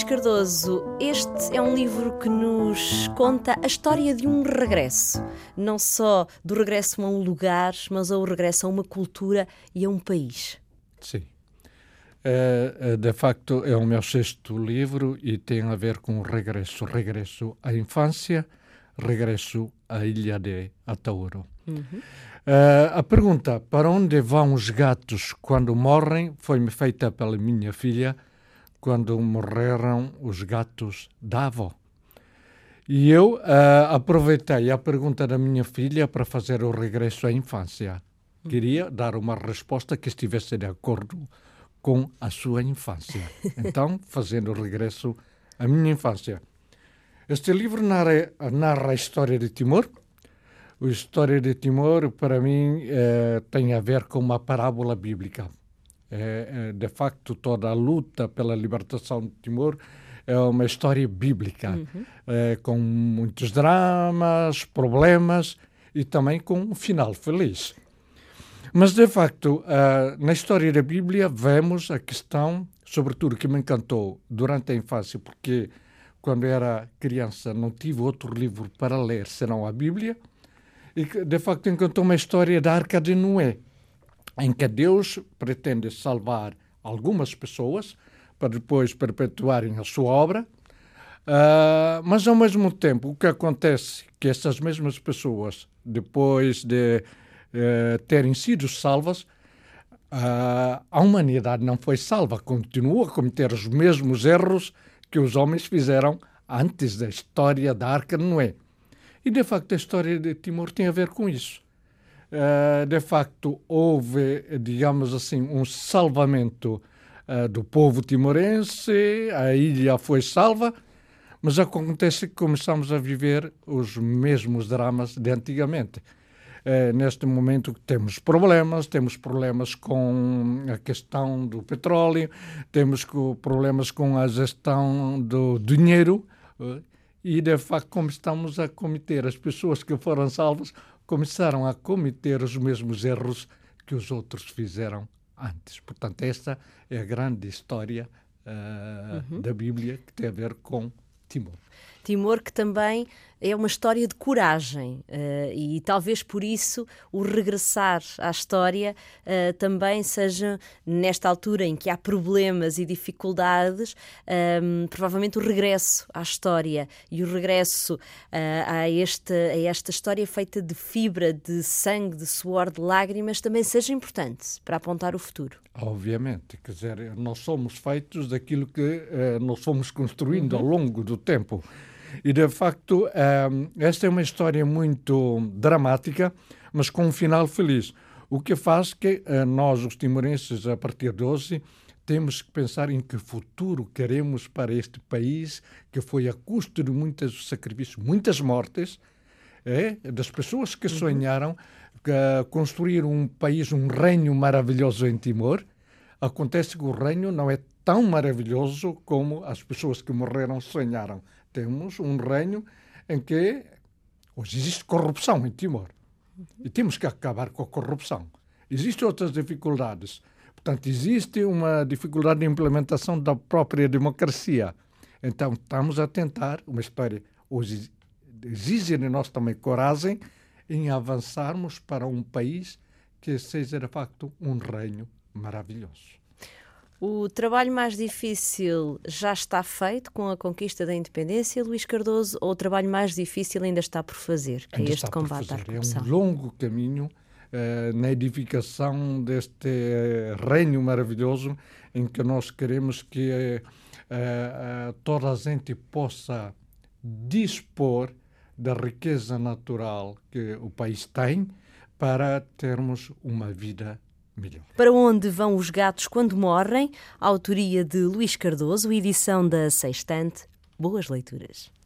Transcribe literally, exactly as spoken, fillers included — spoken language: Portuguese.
Luís Cardoso, este é um livro que nos conta a história de um regresso. Não só do regresso a um lugar, mas ao regresso a uma cultura e a um país. Sim. É, de facto, é o meu sexto livro e tem a ver com o regresso. Regresso à infância, regresso à ilha de Atauro. Uhum. Uh, a pergunta, para onde vão os gatos quando morrem, foi-me feita pela minha filha quando morreram os gatos da avó. E eu uh, aproveitei a pergunta da minha filha para fazer o regresso à infância. Queria dar uma resposta que estivesse de acordo com a sua infância. Então, fazendo o regresso à minha infância. Este livro narra, narra a história de Timor. A história de Timor, para mim, eh, tem a ver com uma parábola bíblica. É, é, de facto, toda a luta pela libertação de Timor é uma história bíblica, uhum. é, com muitos dramas, problemas e também com um final feliz. Mas, de facto, uh, na história da Bíblia, vemos a questão, sobretudo, que me encantou durante a infância, porque quando era criança não tive outro livro para ler senão a Bíblia, e que, de facto, encantou-me a história da Arca de Noé, em que Deus pretende salvar algumas pessoas para depois perpetuarem a sua obra, uh, mas, ao mesmo tempo, o que acontece é que essas mesmas pessoas, depois de uh, terem sido salvas, uh, a humanidade não foi salva, continua a cometer os mesmos erros que os homens fizeram antes da história da Arca de Noé. E, de facto, a história de Timor tem a ver com isso. Uh, de facto, houve, digamos assim, um salvamento uh, do povo timorense, a ilha foi salva, mas acontece que começamos a viver os mesmos dramas de antigamente. Uh, neste momento temos problemas, temos problemas com a questão do petróleo, temos problemas com a gestão do dinheiro, uh, e, de facto, como estamos a cometer, as pessoas que foram salvas começaram a cometer os mesmos erros que os outros fizeram antes. Portanto, esta é a grande história uh, uhum. da Bíblia que tem a ver com Timor. Timor, que também é uma história de coragem uh, e talvez por isso o regressar à história uh, também seja, nesta altura em que há problemas e dificuldades, um, provavelmente o regresso à história e o regresso uh, a, este, a esta história feita de fibra, de sangue, de suor, de lágrimas, também seja importante para apontar o futuro. Obviamente, quer dizer, nós somos feitos daquilo que uh, nós fomos construindo uhum. ao longo do tempo. E, de facto, um, esta é uma história muito dramática, mas com um final feliz. O que faz que uh, nós, os timorenses, a partir de hoje, temos que pensar em que futuro queremos para este país, que foi a custo de muitos sacrifícios, muitas mortes, é, das pessoas que sonharam uh, construir um país, um reino maravilhoso em Timor. Acontece que o reino não é tão maravilhoso como as pessoas que morreram sonharam. Temos um reino em que hoje existe corrupção em Timor. E temos que acabar com a corrupção. Existem outras dificuldades. Portanto, existe uma dificuldade de implementação da própria democracia. Então, estamos a tentar, uma história hoje exige de nós também coragem em avançarmos para um país que seja, de facto, um reino maravilhoso. O trabalho mais difícil já está feito com a conquista da independência, Luís Cardoso, ou o trabalho mais difícil ainda está por fazer, que ainda é este combate à corrupção? É um longo caminho uh, na edificação deste uh, reino maravilhoso em que nós queremos que uh, uh, toda a gente possa dispor da riqueza natural que o país tem para termos uma vida melhor. Para onde vão os gatos quando morrem? A autoria de Luís Cardoso, edição da Sextante. Boas leituras.